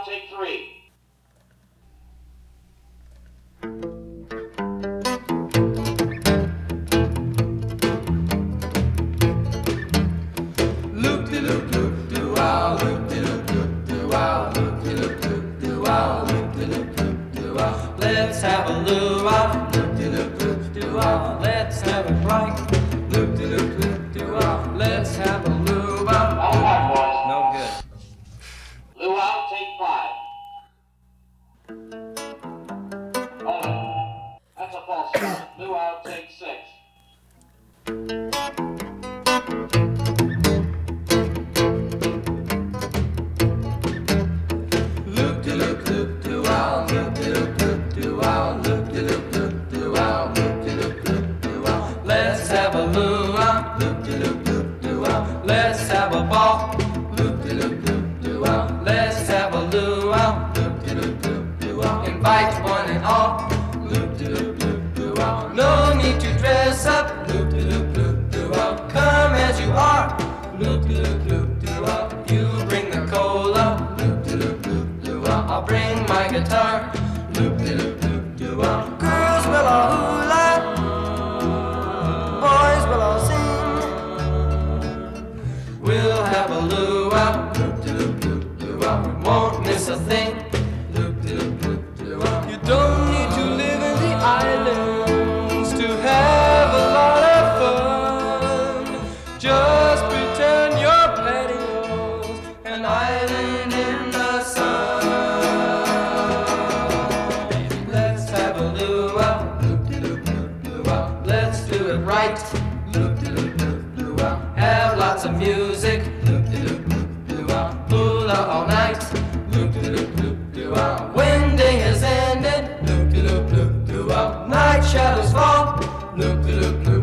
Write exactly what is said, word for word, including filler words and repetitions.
take three. Loop-de-loop-loop-de-wow, loop-de-loop-loop-de-wow, loop-de-loop-loop-de-wow, loop-de-loop-loop-de-wow. Let's have a luau, loop-de-loop-loop-de-wow. Let's have a right, loop-de-loop-loop-de-wow. Let's have a luau. All right, boys. No good. Luau, take five. Hold it. That's a false start. Luau, take six. Loop-de-loop-loop-de-wow, loop-de-loop-loop-de-wow, loop-de-loop-loop-de-wow, loop-de-loop-loop-de-wow. Let's have a luau, loop-de-loop-loop-de-wow. Let's have a ball, loop-de-loop-loop-de-wow. Let's have a luau, loop-de-loop-loop-de-wow. Invite one and all, loop-de-loop-loop-de-wow. No need to dress up, loop-de-loop-loop-de-wow. Come as you are, loop-de-loop-loop-de-wow. You bring the cola, loop-de-loop-loop-de-wow. I'll bring my guitar, loop-de-loop-loop-de-wow. Girls will all hula, boys will all sing. We'll have a luau, loop-de-loop-loop-de-wow. We won't miss a thing, loop-de-loop-loop-de-wow. You don't need to live in the islands to have a lot of fun. Just pretend you're patios, an island in the sun. Let's have a luau, loop-de-loop-loop-de-wow. Let's do it right, loop-de-loop-loop-de-wow. Have lots of music, loop-de-loop-loop-de-wow. Hula all night, loop-de-loop-loop-de-wow. When day has ended, loop-de-loop-loop-de-wow. Night shadows fall, loop-de-loop-loop-de-wow.